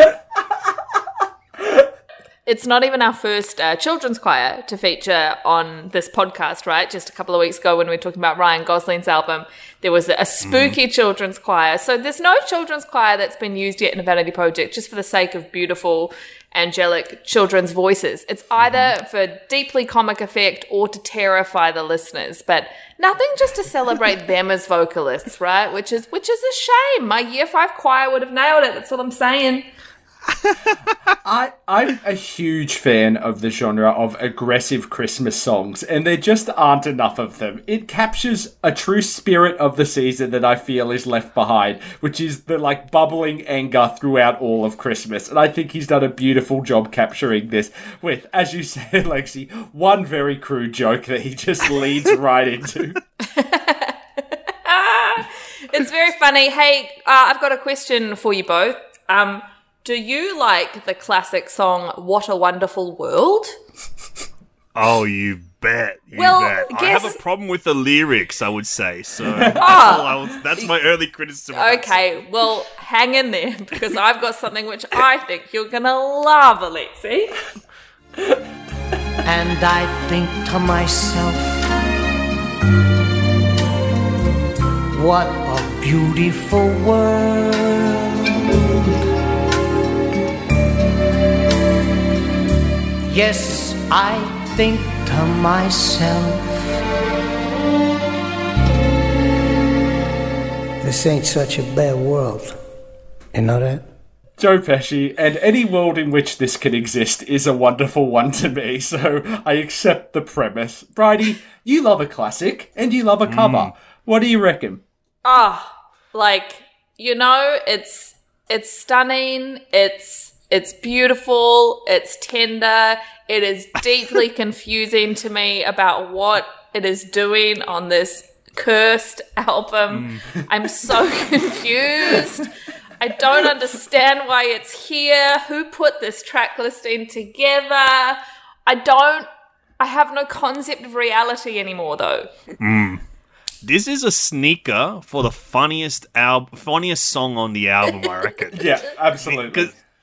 It's not even our first uh, children's choir to feature on this podcast, right? Just a couple of weeks ago when we were talking about Ryan Gosling's album, there was a spooky mm. children's choir. So there's no children's choir that's been used yet in a Vanity Project just for the sake of beautiful, angelic children's voices. It's either mm. for deeply comic effect or to terrify the listeners, but nothing just to celebrate them as vocalists, right? Which is which is a shame. My year five choir would have nailed it. That's what I'm saying. I, I'm a huge fan of the genre of aggressive Christmas songs, and there just aren't enough of them. It captures a true spirit of the season that I feel is left behind, which is the like bubbling anger throughout all of Christmas. And I think he's done a beautiful job capturing this with, as you said, Lexi, one very crude joke that he just leads right into. It's very funny. Hey, uh, I've got a question for you both. Um, Do you like the classic song "What a Wonderful World"? Oh, you bet. You Well, bet. I guess- have a problem with the lyrics, I would say. So that's, all I was, that's my early criticism. of that song. Okay, well, hang in there because I've got something which I think you're going to love, Alexi. And I think to myself, what a beautiful world. Yes, I think to myself, this ain't such a bad world. You know that? Joe Pesci, and any world in which this can exist is a wonderful one to me, so I accept the premise. Bridie, you love a classic, and you love a cover. Mm. What do you reckon? Ah, oh, like, you know, it's it's stunning, it's it's beautiful, it's tender, it is deeply confusing to me about what it is doing on this cursed album. Mm. I'm so confused. I don't understand why it's here. Who put this track listing together? I don't, I have no concept of reality anymore though. Mm. This is a sneaker for the funniest album, funniest song on the album, I reckon. Yeah, absolutely.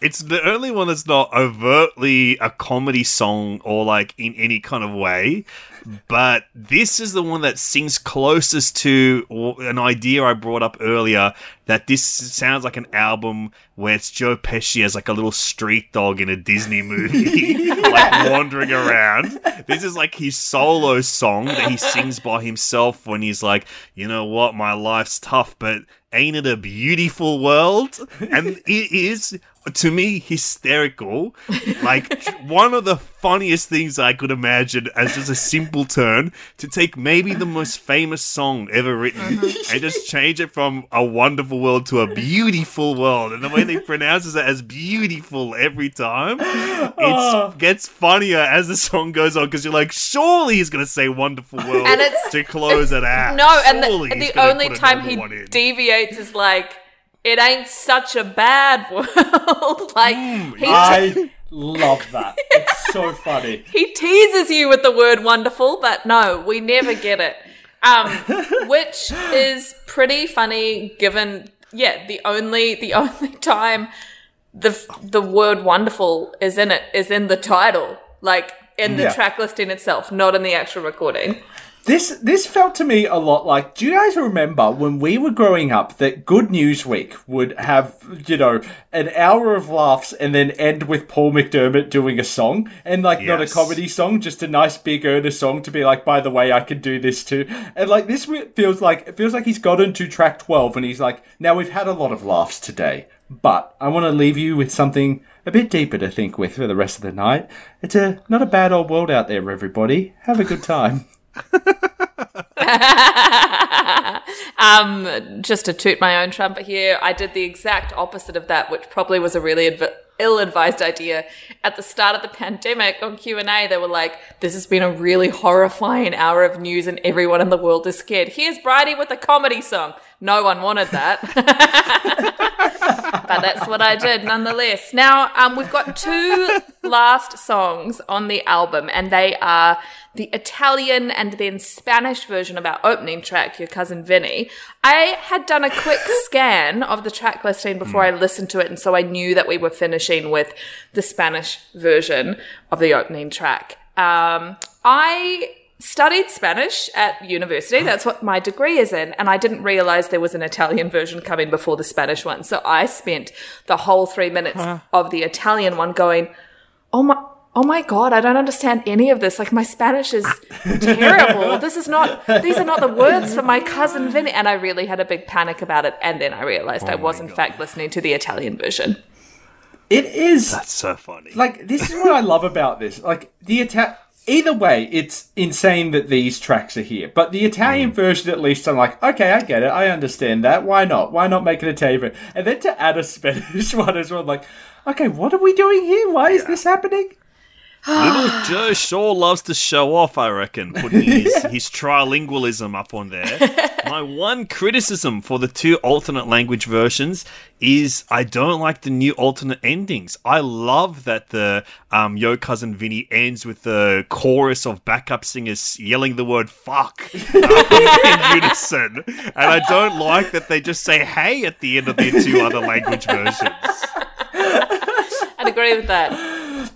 it's the only one that's not overtly a comedy song or like in any kind of way. But this is the one that sings closest to an idea I brought up earlier, that this sounds like an album where it's Joe Pesci as like a little street dog in a Disney movie, like wandering around. This is like his solo song that he sings by himself when he's like, you know what, my life's tough, but ain't it a beautiful world? And it is, to me, hysterical. Like, one of the funniest things I could imagine as just a simple turn to take maybe the most famous song ever written and just change it from a wonderful world to a beautiful world. And the way they pronounces it as beautiful every time, it gets funnier as the song goes on, because you're like, surely he's going to say wonderful world And it's- to close it out. No, and Surely the, and he's the gonna only put time another he one in. deviates is like, it ain't such a bad world. Like, he, I love that. It's so funny. he teases you with the word wonderful, but no, we never get it. Um, which is pretty funny given, yeah, the only the only time the the word wonderful is in it is in the title, like in the Yeah. track listing itself, not in the actual recording. This this felt to me a lot like, do you guys remember when we were growing up that Good News Week would have, you know, an hour of laughs and then end with Paul McDermott doing a song, and like not a Yes. comedy song, just a nice big earnest song to be like, by the way, I can do this too. And like this re- feels like it feels like he's gotten to track twelve and he's like, now we've had a lot of laughs today, but I want to leave you with something a bit deeper to think with for the rest of the night. It's a not a bad old world out there, everybody. Have a good time. um, just to toot my own trumpet here, I did the exact opposite of that, which probably was a really adv- ill-advised idea. At the start of the pandemic on Q and A, they were like, this has been a really horrifying hour of news and everyone in the world is scared. Here's Bridie with a comedy song. No one wanted that. But that's what I did nonetheless. Now, um, we've got two last songs on the album, and they are the Italian and then Spanish version of our opening track, Your Cousin Vinny. I had done a quick scan of the track listing before I listened to it, and so I knew that we were finishing with the Spanish version of the opening track. Um, I studied Spanish at university. That's what my degree is in. And I didn't realize there was an Italian version coming before the Spanish one. So I spent the whole three minutes huh. of the Italian one going, oh my, oh my God, I don't understand any of this. Like, my Spanish is terrible. This is not, these are not the words for my cousin Vinny. And I really had a big panic about it. And then I realized oh I was in God. fact listening to the Italian version. It is. That's so funny. Like, this is what I love about this. Like, the Italian... Either way, it's insane that these tracks are here. But the Italian mm. version, at least, I'm like, okay, I get it. I understand that. Why not? Why not make it Italian version? And then to add a Spanish one as well, I'm like, okay, what are we doing here? Why is yeah. this happening? Little Joe sure loves to show off, I reckon, putting his, yeah. his trilingualism up on there. My one criticism for the two alternate language versions is I don't like the new alternate endings. I love that the um, Yo Cousin Vinny ends with the chorus of backup singers yelling the word fuck um, in unison. And I don't like that they just say hey at the end of the two other language versions. I'd agree with that.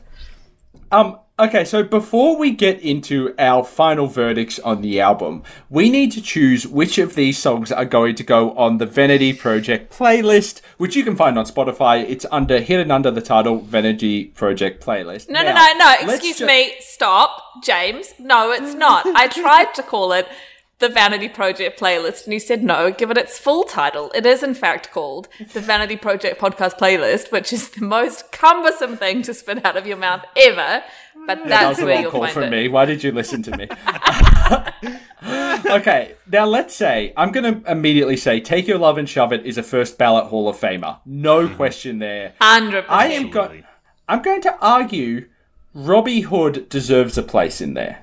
Um, okay, so before we get into our final verdicts on the album, we need to choose which of these songs are going to go on the Vanity Project playlist, which you can find on Spotify. It's under hidden under the title Vanity Project Playlist. No, now, no, no, no. Excuse ju- me. Stop, James. No, it's not. I tried to call it the Vanity Project Playlist, and you said no, give it its full title. It is, in fact, called the Vanity Project Podcast Playlist, which is the most cumbersome thing to spit out of your mouth ever, but yeah, that's that where was a you'll call find from it. me. Why did you listen to me? Okay, now let's say, I'm going to immediately say Take Your Love and Shove It is a first ballot Hall of Famer. No question there. one hundred percent. I am go- I'm going to argue Robbie Hood deserves a place in there.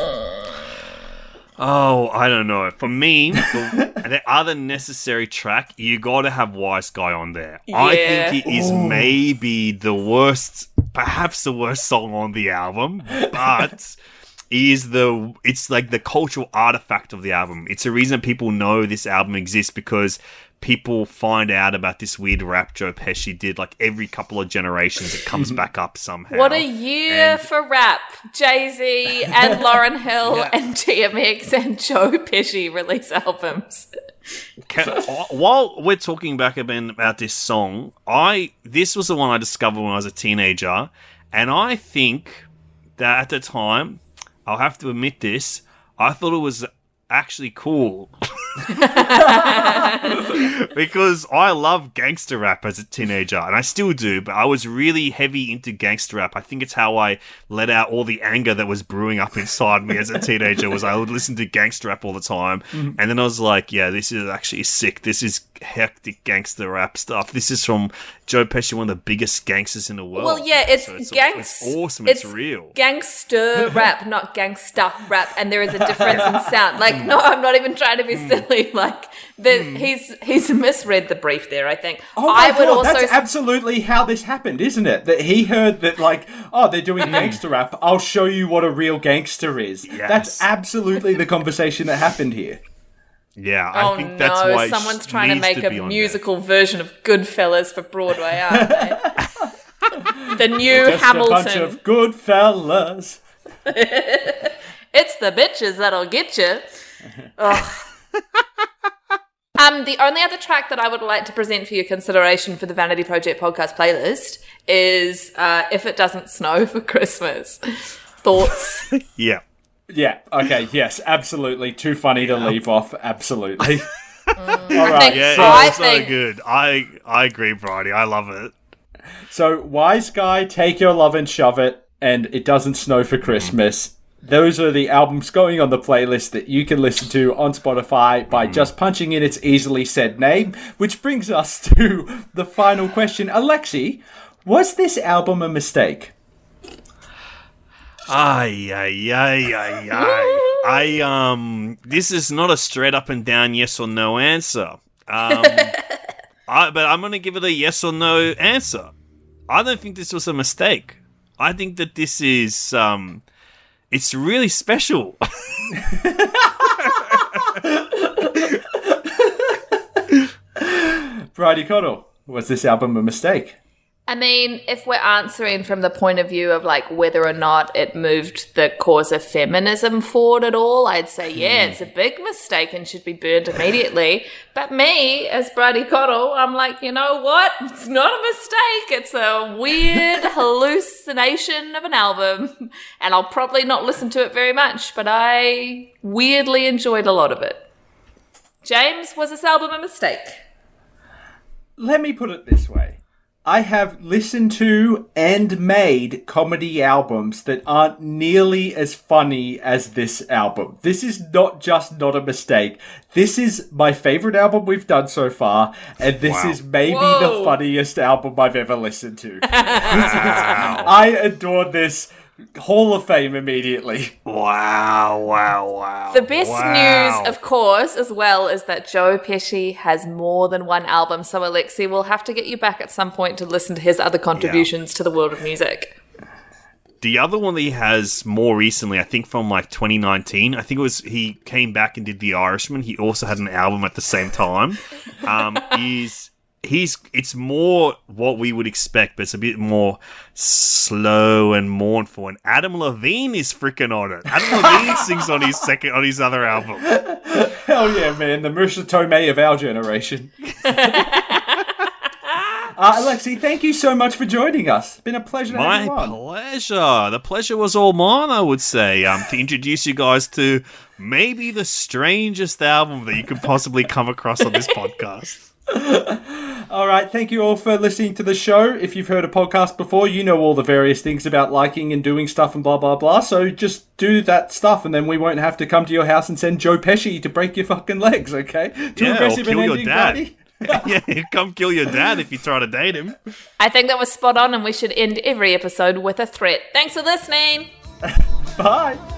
Oh, I don't know. For me, the, the other necessary track, you got to have Wise Guy on there. Yeah. I think it is Ooh. maybe the worst, perhaps the worst song on the album, but is the it's like the cultural artifact of the album. It's a reason people know this album exists because people find out about this weird rap Joe Pesci did like every couple of generations. It comes back up somehow. What a year And- for rap. Jay-Z and Lauryn Hill Yeah. and D M X and Joe Pesci release albums. Can, while we're talking back about, about this song, I this was the one I discovered when I was a teenager, and I think that at the time, I'll have to admit this, I thought it was actually cool. Because I love gangster rap as a teenager, and I still do, but I was really heavy into gangster rap. I think it's how I let out all the anger that was brewing up inside me as a teenager, was I would listen to gangster rap all the time, mm-hmm. and then I was like, yeah, this is actually sick. This is hectic gangster rap stuff. This is from Joe Pesci, one of the biggest gangsters in the world. Well, yeah, it's, so it's, gangs- it's awesome. It's, it's real. Gangster rap, not gangsta rap, and there is a difference in sound. Like, no, I'm not even trying to be silly. Like, the, he's he's misread the brief there, I think. Oh my I would God, also that's absolutely how this happened, isn't it? That he heard that, like, oh, they're doing gangster rap. I'll show you what a real gangster is. Yes. That's absolutely the conversation that happened here. Yeah, I oh think no, that's why it someone's sh- trying to needs make to a be on musical version of Goodfellas for Broadway, aren't they? The new Just Hamilton. a bunch of good fellas. It's the bitches that'll get you. Um, the only other track that I would like to present for your consideration for the Vanity Project podcast playlist is uh, If It Doesn't Snow for Christmas. Thoughts? Yeah. Yeah, okay, yes, absolutely. Too funny to leave off, absolutely. All think- right, Yeah, so, I it's so think- good. I I agree, Bridie. I love it. so Wise Guy, Take Your Love and Shove It, and It Doesn't Snow for Christmas. Those are the albums going on the playlist that you can listen to on Spotify by just punching in its easily said name, which brings us to the final question. Alexi, was this album a mistake? Ay, ay, ay, ay, ay. I, um, this is not a straight up and down yes or no answer. Um, I, but I'm going to give it a yes or no answer. I don't think this was a mistake. I think that this is, um, it's really special. Bridie Cottle, was this album a mistake? I mean, if we're answering from the point of view of like whether or not it moved the cause of feminism forward at all, I'd say, yeah, it's a big mistake and should be burned immediately. But me, as Bridie Cottle, I'm like, you know what? It's not a mistake. It's a weird hallucination of an album. And I'll probably not listen to it very much, but I weirdly enjoyed a lot of it. James, was this album a mistake? Let me put it this way. I have listened to and made comedy albums that aren't nearly as funny as this album. This is not just not a mistake. This is my favorite album we've done so far, and this Wow. is maybe Whoa. the funniest album I've ever listened to. I adored this. Hall of Fame immediately. Wow, wow, wow. The best wow. news, of course, as well, is that Joe Pesci has more than one album. So, Alexi, we'll have to get you back at some point to listen to his other contributions to the world of music. The other one that he has more recently, I think from like twenty nineteen, I think it was he came back and did The Irishman. He also had an album at the same time. Um, is he's it's more what we would expect, but it's a bit more slow and mournful. And Adam Levine is freaking on it. Adam Levine sings on his second on his other album. Hell yeah, man. The Marissa Tomei of our generation. Uh, Alexi, thank you so much for joining us. It's been a pleasure to My have you on. pleasure. The pleasure was all mine, I would say, um, to introduce you guys to maybe the strangest album that you could possibly come across on this podcast. All right, thank you all for listening to the show. If you've heard a podcast before, you know all the various things about liking and doing stuff and blah, blah, blah. So just do that stuff, and then we won't have to come to your house and send Joe Pesci to break your fucking legs, okay? Too Yeah, or aggressive kill an your ending, dad. Bridie? Yeah, come kill your dad if you try to date him. I think that was spot on, and we should end every episode with a threat. Thanks for listening. Bye.